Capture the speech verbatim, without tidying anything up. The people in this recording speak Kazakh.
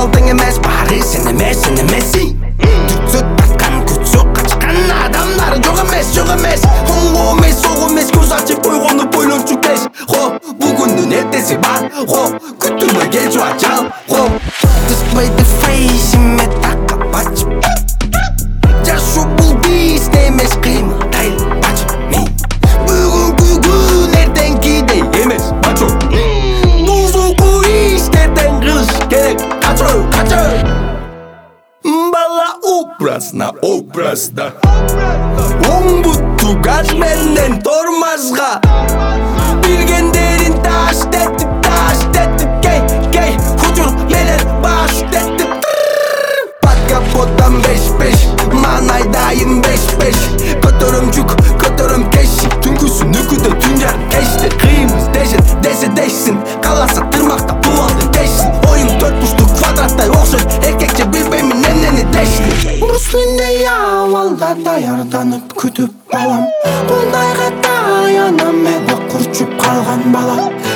болдың емес, бары сен емес, сен емессің. Түксі тартқан, күтсі қашқан адамдар жоқ емес, жоқ емес. Оң емес, соқ емес, көз ашып қойғанды бойлоншы кеш. Хо, бүгіннің ертесі бар, хо, күттірмей келші ажал, хо. Display the face, име таққа бачып. Жасу бұл бейс, немес қимыл, тайыл бачып. Бүгінгі күн ертең кейде емес, бачу. Бұзылғы істерден қылыш керек, қачу, қачу. Бала образна, образда. Оң бұтту газ менен тормазға. Білгендерін таш тетіп, таш тетіп. Кей, кей, хұжыр менен баш тетіп. Под капотам беш-беш, манайдайын беш-беш. Көтерім жүк, көтерім кеші. Түнгісі нүкіді түнжар кешті. Қиымыз дешін, десе дешсін. Қаласа тұрмақта туалды дешсін. Ойым төрт бұшты квадраттай оқшын. Еркекше білбеймін нені дешін. Руслиндей ауалда даярданып күтіп балам. Бұндайға таянам еді құрчып қалған балам.